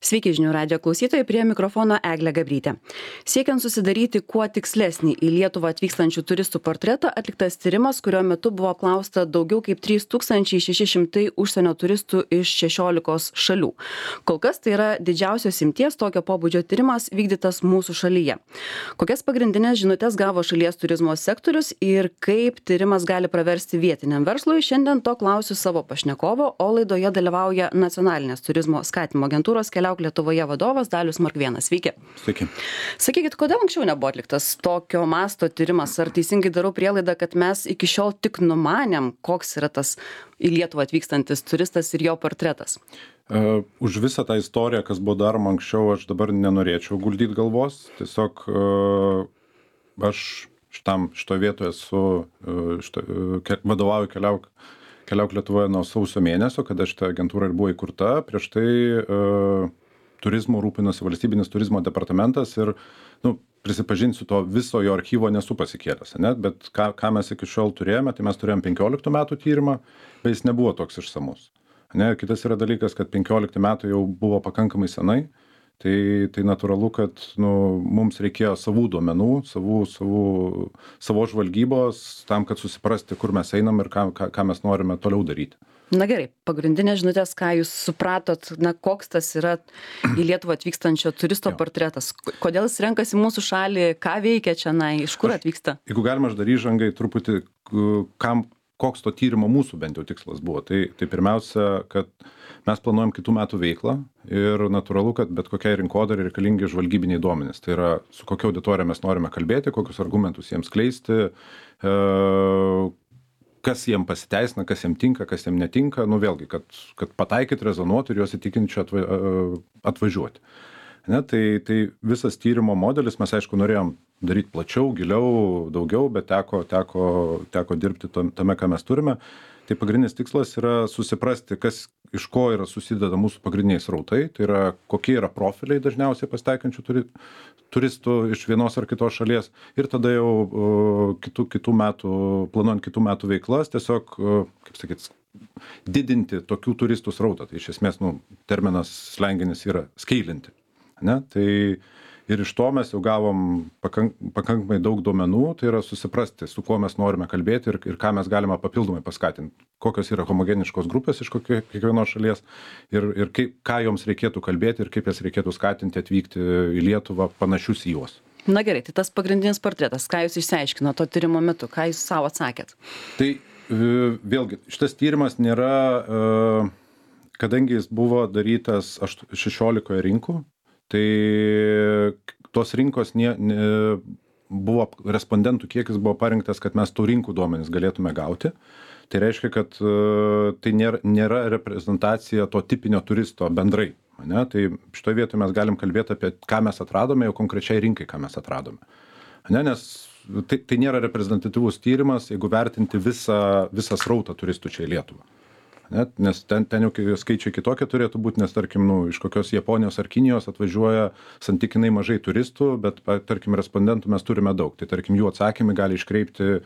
Sveiki žinių radijo klausytojai, prie mikrofono Eglė Gabrytė. Siekiant susidaryti kuo tikslesnį į Lietuvą atvykstančių turistų portretą, atliktas tyrimas, kurio metu buvo apklausta daugiau kaip 3600 užsienio turistų iš 16 šalių. Kol kas tai yra didžiausios imties tokio pobūdžio tyrimas vykdytas mūsų šalyje. Kokias pagrindinės žinutės gavo šalies turizmo sektorius ir kaip tyrimas gali praversti vietiniam verslui, šiandien to klausiu savo pašnekovo, o laidoje dalyvauja Nacionalinės turizmo skatinimo agentūros Keliauk Lietuvoje vadovas Dalius Markvėnas. Sveiki. Sveiki. Sakykit, kodėl anksčiau nebuvo atliktas tokio masto tyrimas? Ar teisingai darau prielaidą, kad mes iki šiol tik numanėm, koks yra tas į Lietuvą atvykstantis turistas ir jo portretas? Už visą tą istoriją, kas buvo daroma anksčiau, aš dabar nenorėčiau guldyti galvos. Tiesiog aš šitoje vietoje vadovauju Keliauk Lietuvoje nuo sausio mėnesio, kada šita agentūra ir buvo įkurta. Prieš tai turizmo rūpinosi valstybinis turizmo departamentas ir, prisipažinsiu, to viso jo archyvo nesu pasikėlęs, bet ką mes iki šiol turėjome, tai mes turėjom 15 metų tyrimą, bet jis nebuvo toks išsamus. Kitas yra dalykas, kad 15 metų jau buvo pakankamai senai, tai natūralu, kad mums reikėjo savų duomenų, savo žvalgybos, tam, kad susiprasti, kur mes einam ir ką mes norime toliau daryti. Na gerai, pagrindinės žinutės, ką jūs supratot, koks tas yra į Lietuvą atvykstančio turisto portretas, kodėl jis renkasi mūsų šalį, ką veikia čia, iš kur atvyksta? Jeigu galima, aš dar įžangai truputį, koks to tyrimo mūsų bent jau tikslas buvo. Tai pirmiausia, kad mes planuojam kitų metų veiklą ir natūralu, kad bet kokiai rinkodarai reikalingi žvalgybiniai duomenys. Tai yra, su kokia auditorija mes norime kalbėti, kokius argumentus jiems skleisti, kas jiem pasiteisina, kas jiem tinka, kas jiem netinka, vėlgi, kad pataikyti, rezonuoti ir juos įtikinti atvažiuoti. Tai visas tyrimo modelis, mes aišku norėjom daryti plačiau, giliau, daugiau, bet teko dirbti tame, ką mes turime. Tai pagrindinis tikslas yra susiprasti, iš ko yra susideda mūsų pagrindiniai srautai, tai yra kokie yra profiliai dažniausiai pasitaikančių turistų iš vienos ar kitos šalies ir tada jau planuojant kitų metų veiklas, tiesiog, didinti tokių turistų srautą. Tai iš esmės, terminas slenginis yra skeilinti. Tai ir iš to mes jau gavom pakankamai daug duomenų, tai yra susiprasti, su kuo mes norime kalbėti ir ką mes galime papildomai paskatinti. Kokios yra homogeniškos grupės iš kiekvienos šalies ir ką joms reikėtų kalbėti ir kaip jas reikėtų skatinti atvykti į Lietuvą panašius į juos. Na gerai, tai tas pagrindinis portretas, ką jūs išsiaiškino to tyrimo metu, ką jūs savo atsakėt? Tai vėlgi, šitas tyrimas nėra, kadangi jis buvo darytas 16 rinkų, tai tos rinkos buvo respondentų kiekis buvo parinktas, kad mes tų rinkų duomenis galėtume gauti. Tai reiškia, kad tai nėra reprezentacija to tipinio turisto bendrai. Tai šitoje vietoje mes galim kalbėti apie, ką mes atradome, jau konkrečiai rinkai, ką mes atradome. Nes tai nėra reprezentatyvus tyrimas, jeigu vertinti visą srautą turistų čia į Lietuvą. Nes ten jau skaičiai kitokie turėtų būti, nes tarkim, iš kokios Japonijos ar Kinijos atvažiuoja santykinai mažai turistų, bet tarkim, respondentų mes turime daug. Tai tarkim, jų atsakymai gali iškreipti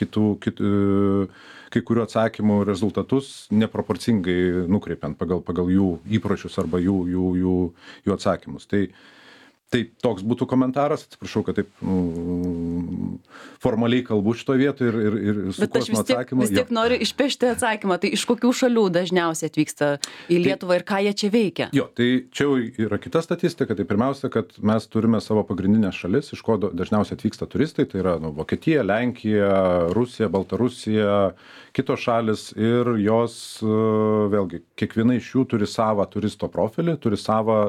kai kurių atsakymų rezultatus neproporcingai nukreipiant pagal jų įpročius arba jų atsakymus. Tai toks būtų komentaras, atsiprašau, kad taip formaliai kalbu šitoje vietoje ir su kosmo atsakymu. Bet aš vis tiek noriu išpešti atsakymą, tai iš kokių šalių dažniausiai atvyksta į Lietuvą ir ką jie čia veikia? Tai čia jau yra kita statistika, tai pirmiausia, kad mes turime savo pagrindinės šalis, iš ko dažniausiai atvyksta turistai, tai yra Vokietija, Lenkija, Rusija, Baltarusija, kitos šalis ir jos, vėlgi, kiekviena iš jų turi savą turisto profilį, turi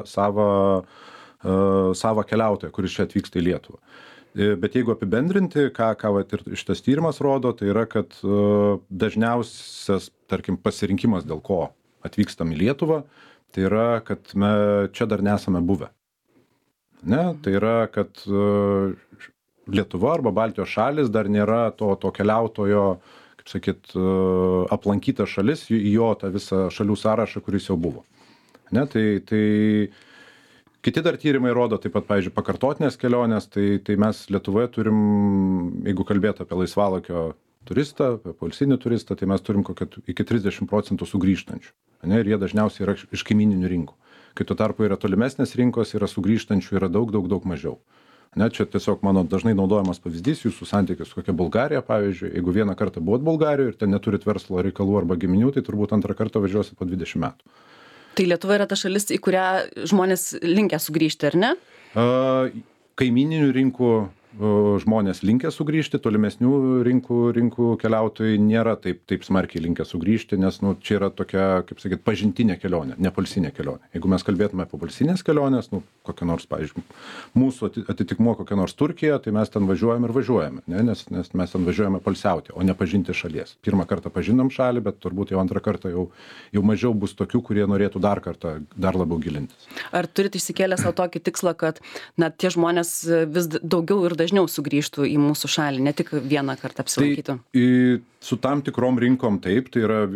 savo keliautoją, kuris čia atvyksta į Lietuvą. Bet jeigu apibendrinti, ką ir šitas tyrimas rodo, tai yra, kad dažniausias, tarkim, pasirinkimas, dėl ko atvykstam į Lietuvą, tai yra, kad čia dar nesame buvę. Tai yra, kad Lietuva arba Baltijos šalis dar nėra to keliautojo, kaip sakyt, aplankyta šalis, į jo tą visą šalių sąrašą, kuris jau buvo. Tai kiti dar tyrimai rodo, taip pat, pavyzdžiui, pakartotinės kelionės, tai mes Lietuvoje turim, jeigu kalbėtų apie laisvalakio turistą, apie poilsinį turistą, tai mes turim iki 30% sugrįžtančių. Ir jie dažniausiai yra iš kaimyninių rinkų. kai tuo tarpu yra tolimesnės rinkos, yra sugrįžtančių, yra daug mažiau. Ne, čia tiesiog mano dažnai naudojamas pavyzdys, jūsų santykis su kokia Bulgarija, pavyzdžiui, jeigu vieną kartą buvot Bulgarijoje ir ten neturit verslo reikalų arba giminių, tai turbūt antrą kartą važiuosit po 20 metų. Tai Lietuva yra ta šalis, į kurią žmonės linkę sugrįžti, ar ne? Kaimininių rinkų žmonės linkę sugrįžti, tolimesnių rinkų keliautojai nėra taip smarkiai linkę sugrįžti, nes čia yra tokia, kaip sakyt, pažintinė kelionė, ne poilsinė kelionė. Jeigu mes kalbėtume apie poilsinės kelionės, kokia nors, pavyzdžiui, mūsų atitikmuo kokia nors Turkija, tai mes ten važiuojame, ne? Nes mes ten važiuojame poilsiauti, o ne pažinti šalies. Pirmą kartą pažinom šalį, bet turbūt jau antrą kartą jau mažiau bus tokių, kurie norėtų dar kartą dar labiau gilintis. Ar turite išsikėlę savo tokį tikslą, kad tie žmonės vis daugiau ir dažniau sugrįžtų į mūsų šalį, ne tik vieną kartą apsilankytų? Tai su tam tikrom rinkom taip, tai yra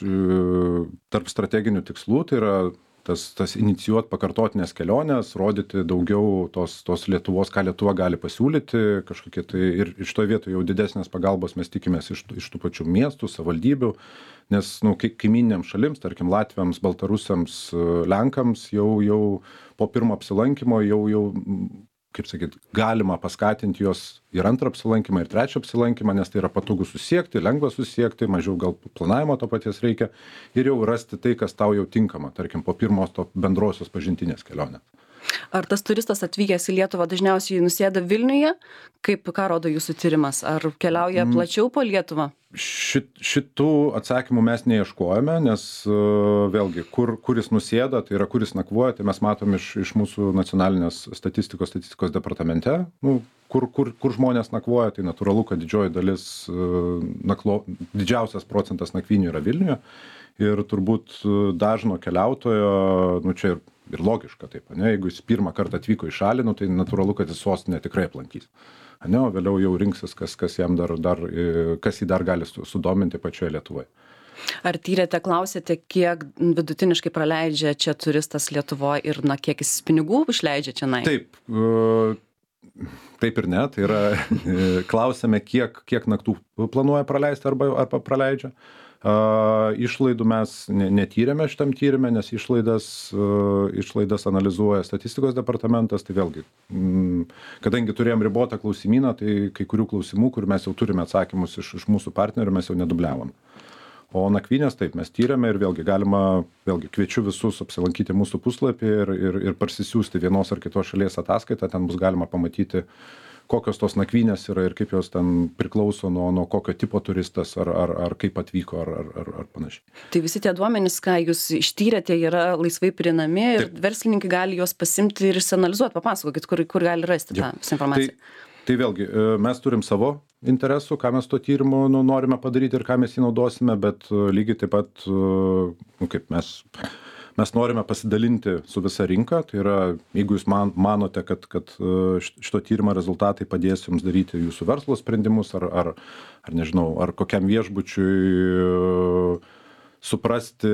tarp strateginių tikslų, tai yra tas inicijuot pakartotinės kelionės, rodyti daugiau tos Lietuvos, ką Lietuva gali pasiūlyti, kažkokie tai ir iš to vietoj jau didesnės pagalbos mes tikimės iš tų pačių miestų, savivaldybių, nes kaimyniniams šalims, tarkim Latviams, Baltarusiams, Lenkams jau po pirmo apsilankymo jau kaip sakyt, galima paskatinti juos ir antrą apsilankymą, ir trečią apsilankymą, nes tai yra patogu susiekti, lengva susiekti, mažiau gal planavimo to paties reikia ir jau rasti tai, kas tau jau tinkama, tarkim, po pirmos to bendrosios pažintinės kelionės. Ar tas turistas atvykęs į Lietuvą dažniausiai nusėda Vilniuje? Ką rodo jūsų tyrimas? Ar keliauja plačiau po Lietuvą? Šitų atsakymų mes neieškojame, nes vėlgi, kur jis nusėda, tai yra kur jis nakvoja, tai mes matom iš mūsų nacionalinės statistikos departamente, kur žmonės nakvoja, tai natūralu, kad didžioji dalis, didžiausias procentas nakvynių yra Vilniuje ir turbūt dažno keliautojo, čia ir logiška taip, ne, jeigu jis pirmą kartą atvyko į šalį, tai natūralu, kad jis sostinę tikrai aplankys. Ne, o vėliau jau rinksis, kas jį dar gali sudominti pačioje Lietuvoje. Ar tyrėte, klausėte, kiek vidutiniškai praleidžia čia turistas Lietuvoje ir kiek jis pinigų išleidžia čia? Taip ir ne, tai yra klausėme, kiek naktų planuoja praleisti arba praleidžia. Išlaidų mes netyrėme šitam tyrime, nes išlaidas analizuoja statistikos departamentas, tai vėlgi, kadangi turėjom ribotą klausimyną, tai kai kurių klausimų, kur mes jau turime atsakymus iš mūsų partnerių, mes jau nedubliavom. O nakvynės taip, mes tyrėme ir vėlgi kviečiu visus apsilankyti mūsų puslapį ir parsisiųsti vienos ar kitos šalies ataskaitą, ten bus galima pamatyti, kokios tos nakvynės yra ir kaip jos ten priklauso nuo kokio tipo turistas ar kaip atvyko ar panašiai. Tai visi tie duomenys, ką jūs ištyrėte, yra laisvai prieinami ir verslininkai gali juos pasimti ir išsianalizuoti. Papasakokit, kur gali rasti tą informaciją. Tai vėlgi, mes turim savo interesų, ką mes to tyrimu norime padaryti ir ką mes jį naudosime, bet lygiai taip pat, kaip mes norime pasidalinti su visa rinka, tai yra, jeigu jūs manote, kad šito tyrimo rezultatai padės jums daryti jūsų verslo sprendimus, ar nežinau, ar kokiam viešbučiui suprasti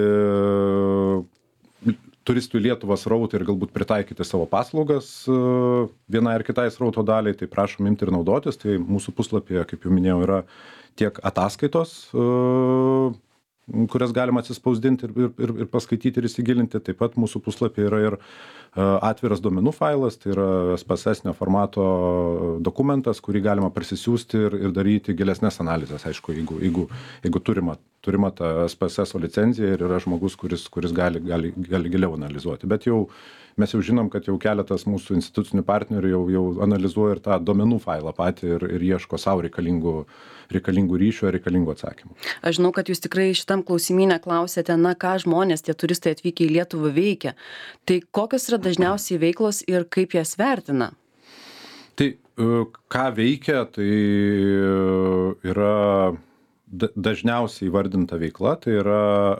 turistų į Lietuvą srautą ir galbūt pritaikyti savo paslaugas vienai ar kitai srauto daliai, tai prašom imti ir naudotis. Tai mūsų puslapyje, kaip jau minėjau, yra tiek ataskaitos, kurias galima atsispausdinti ir paskaityti ir įsigilinti. Taip pat mūsų puslapyje yra ir atviras duomenų failas, tai yra SPSS formato dokumentas, kurį galima parsisiųsti ir daryti gilesnės analizės. Aišku, jeigu turima tą SPSS licenciją ir yra žmogus, kuris gali giliau analizuoti. Bet mes jau žinom, kad jau keletas mūsų institucinių partnerių jau analizuoja ir tą duomenų failą patį ir ieško savo reikalingų ryšių ar reikalingų atsakymų. Aš žinau, kad jūs tikrai šitam klausimyne klausėte, ką žmonės, tie turistai atvykę į Lietuvą veikia. Tai kokios yra dažniausiai veiklos ir kaip jas vertina? Tai ką veikia, tai yra dažniausiai įvardinta veikla, tai yra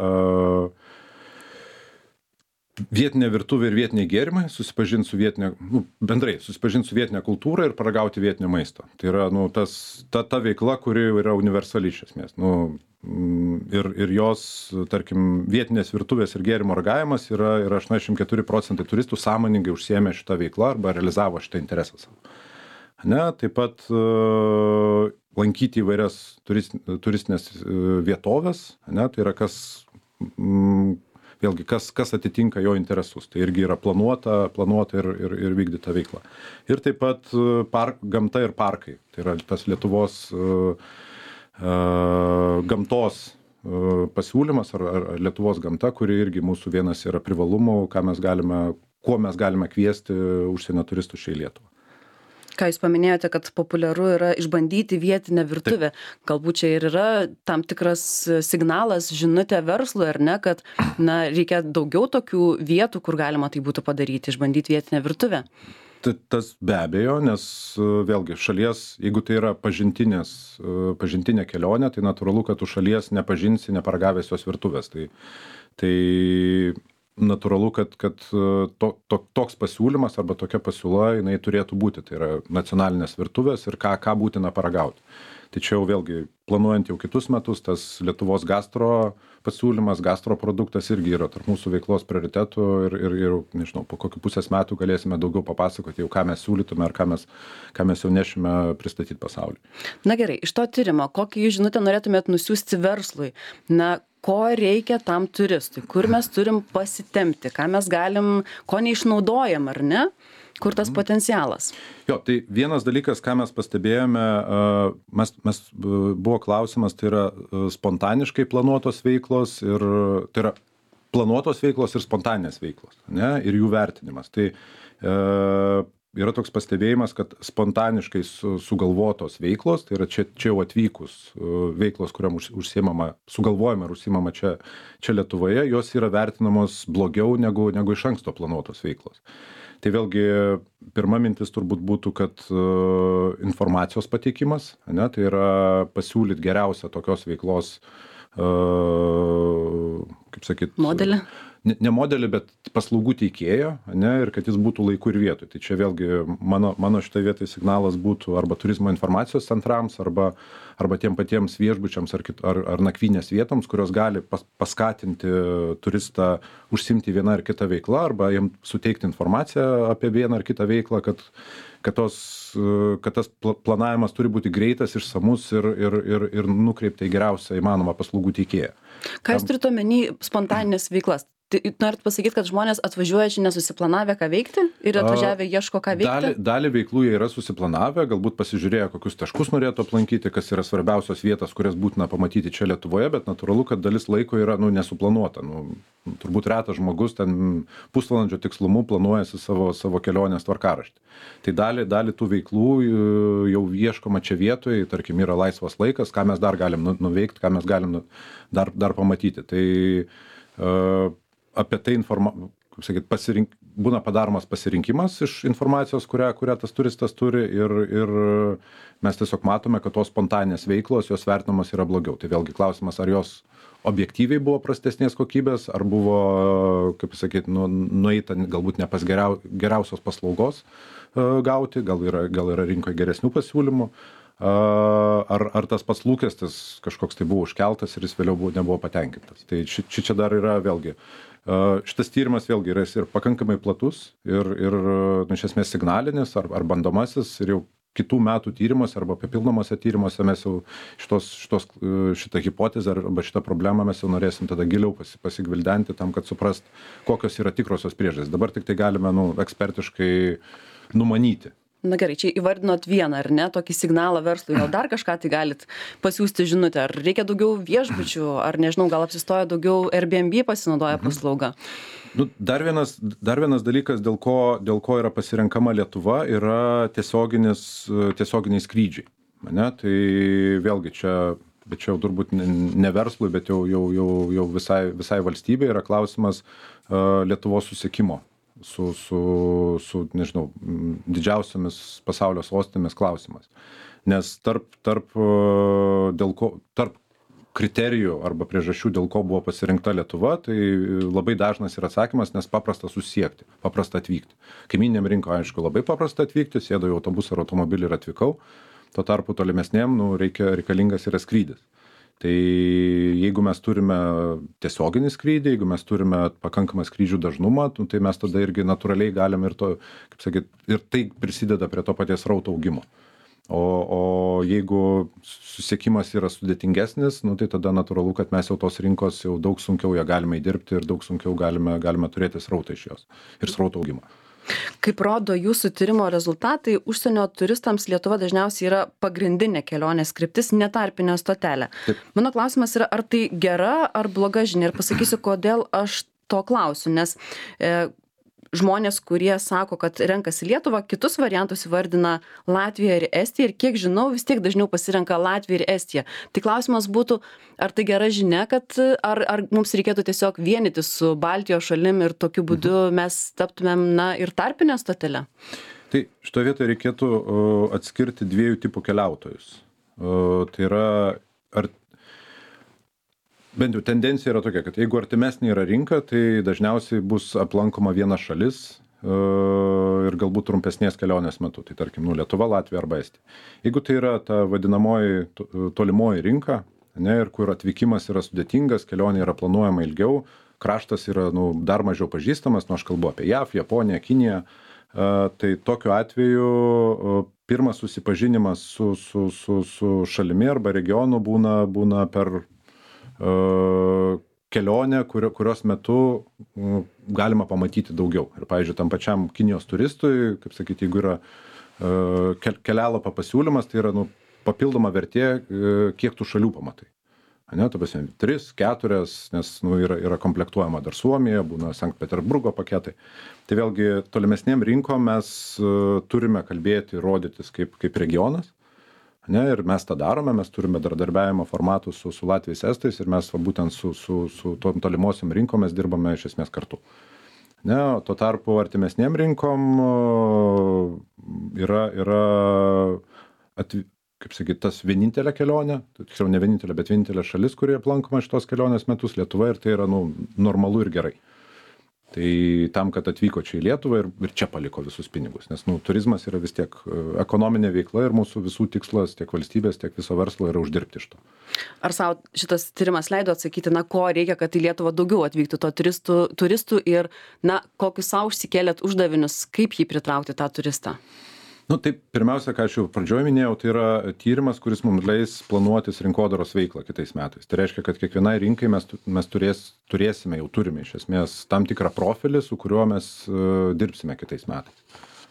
vietinė virtuvė ir vietiniai gėrimai, susipažinti su vietinė kultūra ir paragauti vietinio maisto. Tai yra ta veikla, kuri yra universali iš esmės. Ir jos, tarkim, vietinės virtuvės ir gėrimo ragavimas yra 84% turistų sąmoningai užsiėmė šitą veiklą arba realizavo šitą interesą savo. Taip pat lankyti įvairias turistinės vietovės, tai yra kas vėlgi, kas atitinka jo interesus. Tai irgi yra planuota ir vykdyta veikla. Ir taip pat gamta ir parkai. Tai yra tas Lietuvos gamtos pasiūlymas ar Lietuvos gamta, kuri irgi mūsų vienas yra privalumų, kuo mes galime kviesti užsienio turistus čia į Lietuvą. Ką jūs paminėjote, kad populiaru yra išbandyti vietinę virtuvę. Galbūt čia ir yra tam tikras signalas, žinutė verslui, ar ne, kad reikia daugiau tokių vietų, kur galima tai būtų padaryti, išbandyti vietinę virtuvę. Tas be abejo, nes vėlgi šalies, jeigu tai yra pažintinė kelionė, tai natūralu, kad tu šalies nepažinsi, neparagavęs jos virtuvės. Tai natūralu, kad toks pasiūlymas arba tokia pasiūla, jinai turėtų būti. Tai yra nacionalinės virtuvės ir ką būtina paragauti. Tačiau vėlgi, planuojant jau kitus metus, tas Lietuvos gastro pasiūlymas, gastro produktas irgi yra tarp mūsų veiklos prioritetų ir nežinau, po kokių pusės metų galėsime daugiau papasakoti jau, ką mes siūlytume ar ką mes jau nešime pristatyti pasauliui. Na gerai, iš to tyrimo, kokią jūs žinutę norėtumėt nusiųsti verslui? Ko reikia tam turistui? Kur mes turim pasitempti? Ką mes galim, ko neišnaudojam, ar ne? Kur tas potencialas? Jo, tai vienas dalykas, ką mes pastebėjome, buvo klausimas, tai yra spontaniškai planuotos veiklos ir tai yra planuotos veiklos ir spontaninės veiklos, ne, ir jų vertinimas. Tai yra toks pastebėjimas, kad spontaniškai sugalvotos veiklos, tai yra čia jau atvykus veiklos, kuriam sugalvojama ir užsiimama čia Lietuvoje, jos yra vertinamos blogiau negu iš anksto planuotos veiklos. Tai vėlgi pirma mintis turbūt būtų, kad informacijos pateikimas, ne, tai yra pasiūlyti geriausią tokios veiklos, kaip sakyt, modelį. Ne modelį, bet paslaugų teikėjo, ne, ir kad jis būtų laiku ir vietoj. Tai čia vėlgi mano šitoje vietoje signalas būtų arba turizmo informacijos centrams, arba tiem patiems viešbučiams ar nakvynės vietoms, kurios gali paskatinti turistą užsimti vieną ar kitą veiklą, arba jam suteikti informaciją apie vieną ar kitą veiklą, kad tas planavimas turi būti greitas, išsamus ir nukreipta į geriausią įmanomą paslaugų teikėją. Ką jūs turite omeny spontaninės veiklas? Norit pasakyti, kad žmonės atvažiuoja čia nesusiplanavę ką veikti ir atvažiavę ieško ką veikti? Dalį veiklų jie yra susiplanavę, galbūt pasižiūrėję, kokius taškus norėtų aplankyti, kas yra svarbiausios vietos, kurias būtina pamatyti čia Lietuvoje, bet natūralu, kad dalis laiko yra nesuplanuota. Turbūt retas žmogus ten pusvalandžio tikslumu planuojasi savo kelionės tvarkaraštį. Tai dalį tų veiklų jau ieškoma čia vietoje, tarkim, yra laisvas laikas, ką mes dar galim nuveikti, ką mes galim dar pamatyti. Tai apie tai būna padaromas pasirinkimas iš informacijos, kurią tas turistas turi ir mes tiesiog matome, kad tos spontaninės veiklos, jos vertinamos yra blogiau. Tai vėlgi klausimas, ar jos objektyviai buvo prastesnės kokybės, ar buvo, kaip sakyti, nueita galbūt ne pas geriausios paslaugos gauti, gal yra rinkoje geresnių pasiūlymų. Ar tas pats lūkestis kažkoks tai buvo užkeltas ir jis vėliau nebuvo patenkintas. Tai čia dar yra vėlgi, šitas tyrimas vėlgi yra ir pakankamai platus ir iš esmės signalinis ar bandomasis ir jau kitų metų tyrimuose arba papildomose tyrimuose mes jau šitą hipotezę arba šitą problemą mes jau norėsim tada giliau pasigvildenti tam, kad suprast, kokios yra tikrosios priežastys. Dabar tik tai galime ekspertiškai numanyti. Na gerai, čia įvardinot vieną, ar ne, tokį signalą verslui, gal dar kažką tai galit pasiųsti žinutę, ar reikia daugiau viešbučių, ar nežinau, gal apsistoja daugiau Airbnb pasinaudoja paslaugą. Dar vienas dalykas, dėl ko yra pasirenkama Lietuva, yra tiesioginiai skrydžiai. Tai vėlgi bet čia jau turbūt ne verslui, bet jau visai valstybei yra klausimas Lietuvos susiekimo su nežinau, didžiausiamis pasaulio sostinėmis klausimas. Nes tarp kriterijų arba priežasčių, dėl ko buvo pasirinkta Lietuva, tai labai dažnas yra atsakymas, nes paprasta susisiekti, paprasta atvykti. Kaimyniniam rinkoje, aišku, labai paprasta atvykti, sėdau į autobusą ar automobilį ir atvykau, tuo tarpu tolimesnėm reikalingas yra skrydis. Tai jeigu mes turime tiesioginį skrydį, jeigu mes turime pakankamą skrydžių dažnumą, tai mes tada irgi natūraliai galim ir tai prisideda prie to paties srauto augimo. O jeigu susiekimas yra sudėtingesnis, nu, tai tada natūralu, kad mes jau tos rinkos jau daug sunkiau ją galime įdirbti ir daug sunkiau galime turėti srautą iš jos ir srauto augimą. Kaip rodo jūsų tyrimo rezultatai, užsienio turistams Lietuva dažniausiai yra pagrindinė kelionės kryptis, ne tarpinė stotelė. Taip. Mano klausimas yra, ar tai gera ar bloga žinia? Ir pasakysiu, kodėl aš to klausiu, nes žmonės, kurie sako, kad renkasi Lietuvą, kitus variantus įvardina Latviją ir Estiją ir kiek žinau, vis tiek dažniau pasirenka Latviją ir Estiją. Tai klausimas būtų, ar tai gera žinia, kad ar mums reikėtų tiesiog vienyti su Baltijos šalim ir tokiu būdu mes taptumėm, ir tarpinę stotelę? Tai šitoje vietoje reikėtų atskirti dviejų tipų keliautojus. Tai yra, bent jau tendencija yra tokia, kad jeigu artimesnė yra rinka, tai dažniausiai bus aplankoma viena šalis ir galbūt trumpesnės kelionės metu. Tai tarkim, Lietuva, Latvija arba Estija. Jeigu tai yra ta vadinamoji tolimoji rinka, ir kur atvykimas yra sudėtingas, kelionė yra planuojama ilgiau, kraštas yra dar mažiau pažįstamas, aš kalbu apie JAV, Japoniją, Kiniją, tai tokiu atveju pirmas susipažinimas su šalimi arba regionu būna per kelionę, kurios metu galima pamatyti daugiau. Ir, pavyzdžiui, tam pačiam Kinijos turistui, kaip sakyti, jeigu yra kelialapio pasiūlymas, tai yra papildoma vertė, kiek tų šalių pamatai. Ta prasme, 3, 4, nes yra komplektuojama dar Suomija, būna Sankt Peterburgo paketai. Tai vėlgi tolimesnėm rinkom mes turime kalbėti, rodytis kaip regionas. Ir mes tą darome, mes turime bendradarbiavimo formatus su Latvijais, Estais ir mes būtent su tom tolimosiom rinkom mes dirbame iš esmės kartu. Tuo tarpu artimesnėm rinkom yra kaip sakyti, tas vienintelė kelionė, tiksliau ne vienintelė, bet vienintelė šalis, kurie aplankoma šitos kelionės metus Lietuva ir tai yra normalu ir gerai. Tai tam, kad atvyko čia į Lietuvą ir čia paliko visus pinigus, nes turizmas yra vis tiek ekonominė veikla ir mūsų visų tikslas tiek valstybės, tiek viso verslo yra uždirbti iš to. Ar savo šitas tyrimas leido atsakyti, ko reikia, kad į Lietuvą daugiau atvyktų to turistų ir, kokius savo užsikėlėt uždavinius, kaip jį pritraukti tą turistą? Taip, pirmiausia, ką aš jau pradžioje minėjau, tai yra tyrimas, kuris mums leis planuotis rinkodaros veiklą kitais metais. Tai reiškia, kad kiekvienai rinkai mes turėsime, jau turime iš esmės tam tikrą profilį, su kuriuo mes dirbsime kitais metais.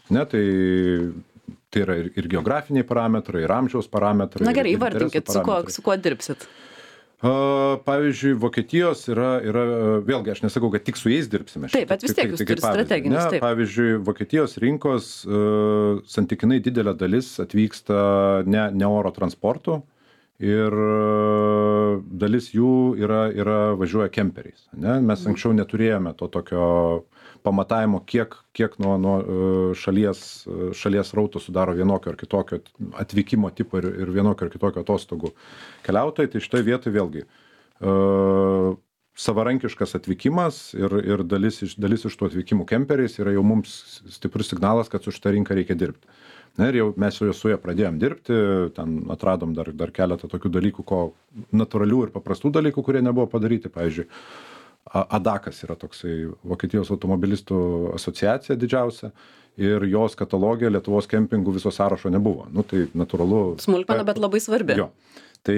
Tai yra ir geografiniai parametrai, ir amžiaus parametrai. Na gerai, įvardinkit, su kuo dirbsit. Pavyzdžiui, Vokietijos yra, vėlgi aš nesakau, kad tik su jais dirbsime. Taip, bet vis tiek jūs turite strateginius. Pavyzdžiui, Vokietijos rinkos santykinai didelė dalis atvyksta ne oro transportu ir dalis jų važiuoja kemperiais. Mes anksčiau neturėjome to tokio pamatavimo, kiek nuo šalies rauto sudaro vienokio ar kitokio atvykimo tipo ir vienokio ar kitokio atostogų keliautojai. Tai šitoje vietoje vėlgi savarankiškas atvykimas ir dalis iš tų atvykimų kemperiais yra jau mums stiprus signalas, kad su šitą rinką reikia dirbti. Ir jau mes su ja pradėjom dirbti, ten atradom dar keletą tokių dalykų, natūralių ir paprastų dalykų, kurie nebuvo padaryti. Pavyzdžiui, ADAKas yra toksai Vokietijos automobilistų asociacija didžiausia ir jos katalogė Lietuvos kempingų viso sąrašo nebuvo. Tai natūralu. Smulkmena, bet labai svarbi. Jo. Tai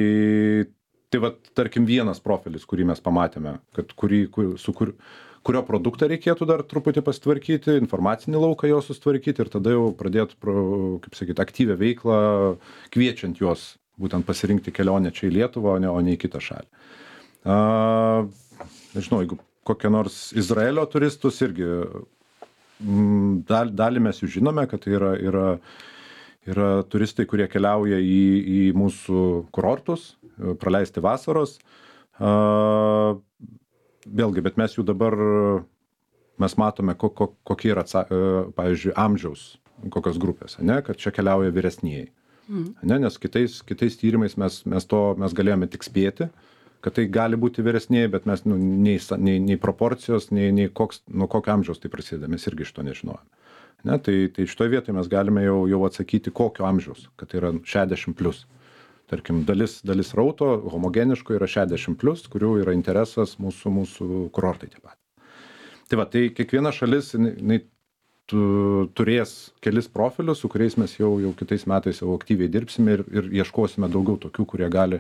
tarkim vienas profilis, kurį mes pamatėme, kad kurio produktą reikėtų dar truputį pasitvarkyti, informacinį lauką jo sustvarkyti ir tada jau pradėti, kaip sakyti, aktyvią veiklą, kviečiant juos būtent pasirinkti kelionę čia į Lietuvą, o ne į kitą šalį. Nežinau, jeigu kokie nors Izraelio turistus irgi dalį mes jų žinome, kad tai yra turistai, kurie keliauja į mūsų kurortus, praleisti vasaros. Vėlgi, bet mes jų dabar, mes matome, kokie yra, pavyzdžiui, amžiaus kokios grupės, kad čia keliauja vyresnieji. Nes kitais tyrimais mes galėjome tik spėti, kad tai gali būti vyresnieji, bet mes nei proporcijos, nei nuo kokio amžiaus tai prasideda, mes irgi šito nežinojame. Tai šitoje vietoje mes galime jau atsakyti, kokio amžiaus, kad tai yra 60+. Tarkim, dalis rauto homogeniško yra 60+, kurių yra interesas mūsų kurortai tie pat. Tai kiekviena šalis, turės kelis profilius, su kuriais mes jau kitais metais jau aktyviai dirbsime ir ieškosime daugiau tokių, kurie gali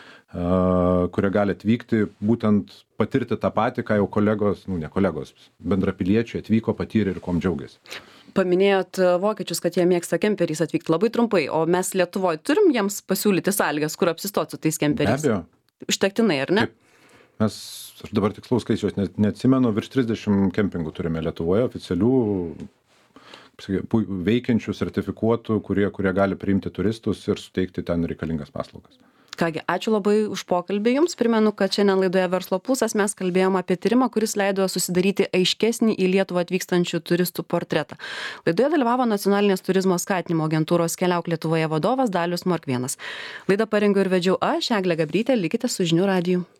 atvykti, būtent patirti tą patį, ką jau kolegos, ne kolegos, bendrapiliečiai atvyko, patyrė ir kuom džiaugiasi. Paminėjot vokiečius, kad jie mėgsta kemperiais atvykti labai trumpai, o mes Lietuvoje turim jiems pasiūlyti sąlygas, kur apsistoti su tais kemperiais? Be abejo. Užtektinai, ar ne? Taip. Aš dabar tikslaus skaičiaus neatsimenu, virš 30 kempingų turime Lietuvoje, oficialių, veikiančių, sertifikuotų, kurie gali priimti turistus ir suteikti ten reikalingas paslaugas. Kągi, ačiū labai už pokalbį jums. Primenu, kad šiandien laidoje Verslo pulsas mes kalbėjom apie tyrimą, kuris leido susidaryti aiškesnį į Lietuvą atvykstančių turistų portretą. Laidoje dalyvavo Nacionalinės turizmo skatinimo agentūros Keliauk Lietuvoje vadovas Dalius Morkvėnas. Laidą parengiau ir vedžiau aš, Eglė Gabrytė, likite su žinių radiju.